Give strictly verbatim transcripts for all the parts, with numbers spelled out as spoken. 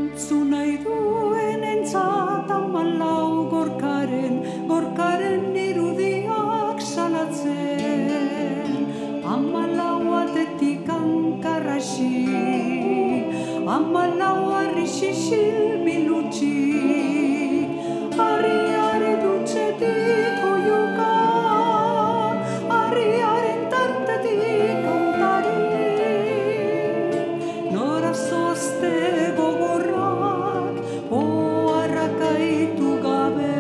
Entzun nahi duenentzat hamalau gorkaren, gorkaren irudiak salatzen. Hamalau atetik hankarrasi, hamalau harri sisil bilutsi, harriari dutxetik oiuka, harriaren tartetik kantari. Nora zoazte gogorrak, oharrak aitu gabe.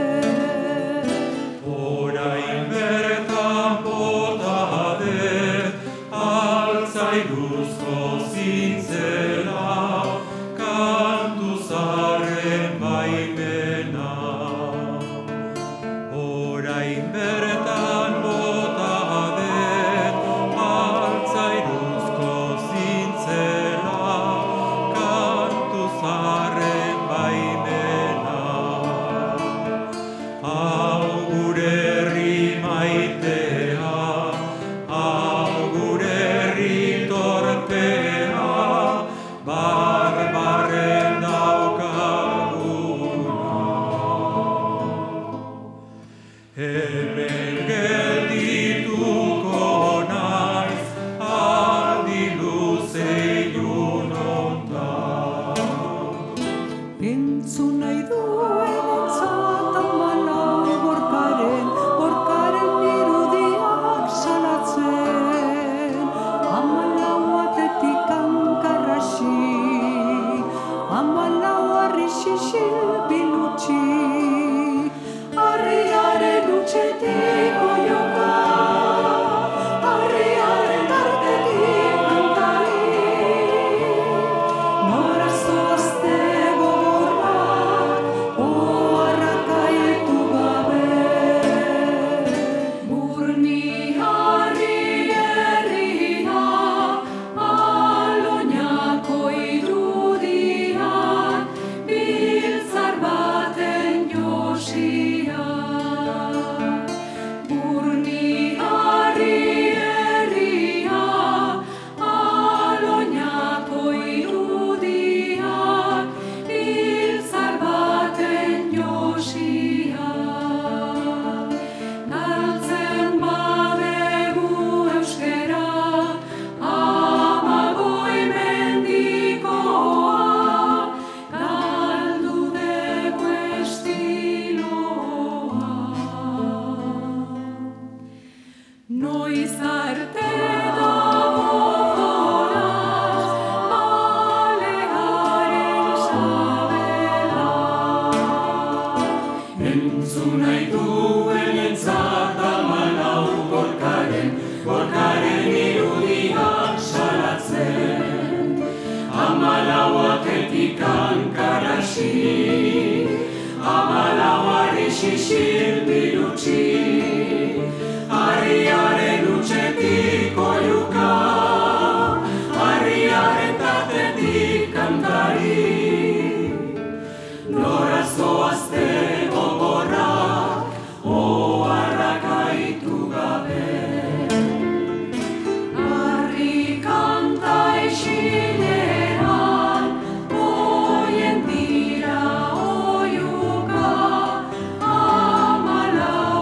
Orain bertan bota dut, altzairuzko zintzela, kantu zaharren baimena. Orain bertan bota dut, altzairuzko zintzela, kantu zaharren baimena. Hau gure herri maitea, hau gure herri torpea, barbarren daukaguna. Hemen geldituko naiz, aldi luze ilun hontan. Entzun nahi duenentzat hamalau gorkaren, gorkaren irudiak salatzen. Hamalau atetik hankarrasi, hamalau harri sisil bilutsi, harriaren hutsetik oiuka, harriaren tartetik kantari. Nora zoazte gogorrak, oharrak aitu gabe. Burni harri herria, Aloñako irudiak, biltzar baten josia. Burni harri herria, Aloñako irudiak, biltzar baten josia. Galtzen badegu euskera, amagoi mendikoa, galdu dugu estiloa. Noiz arte dago jolas, balearen sabela. Entzun nahi duenentzat hamalau gorkaren, gorkaren irudiak salatzen. Hamalau atetik hankarrasi, hamalau harri sisil bilutsi, harriaren hutsetik oihuka, harriaren tartetik kantari. Nora zoazte gogorrak, oharrak aitu gabe. Harri kanta isilean, oien dira oihuka, hamalau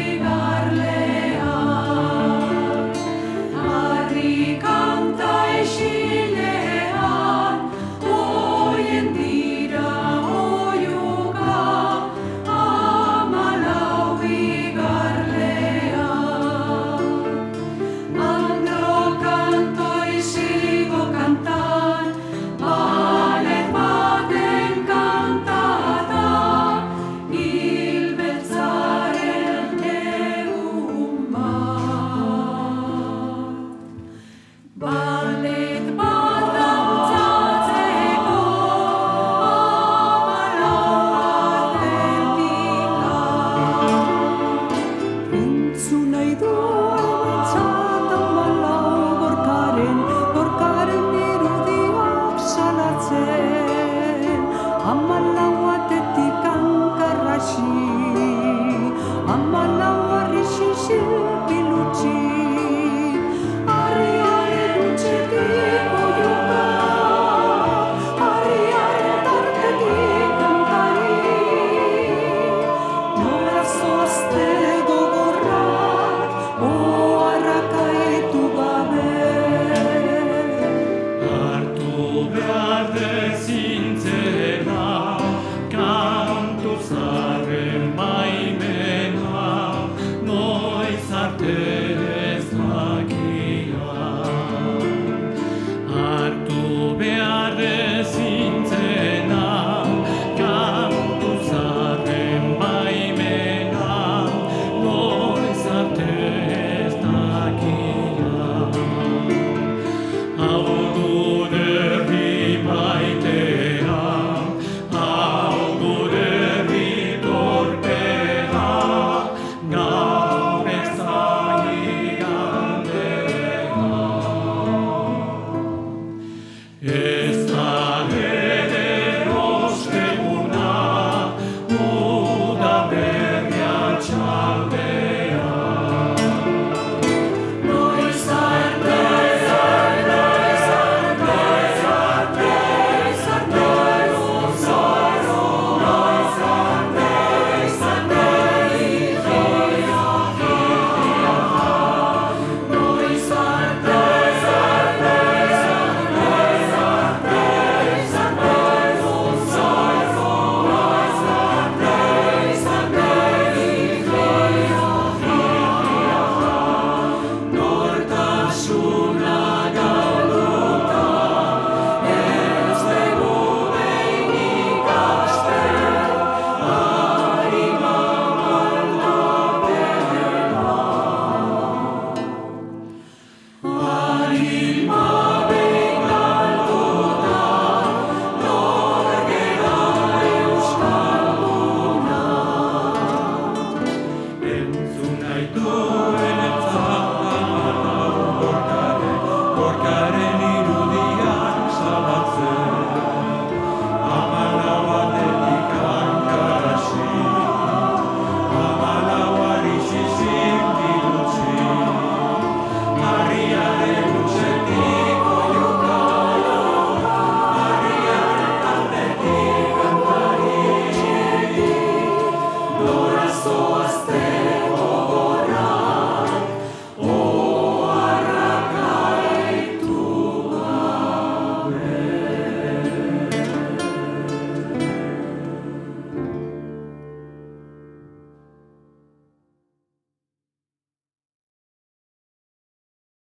igarlean. Harri kanta isilean, oien dira oihuka, hamalau igarlean. Andro kanto isigo kantan, balet baten kantata, hilbeltzaren egun bat. Balet bat dantzatzeko, hamalau atetik. Entzun nahi duenentzat hamalau gorkaren, gorkaren irudiak salatzen. Hamalau atetik hankarrasi, hamalau harri sisil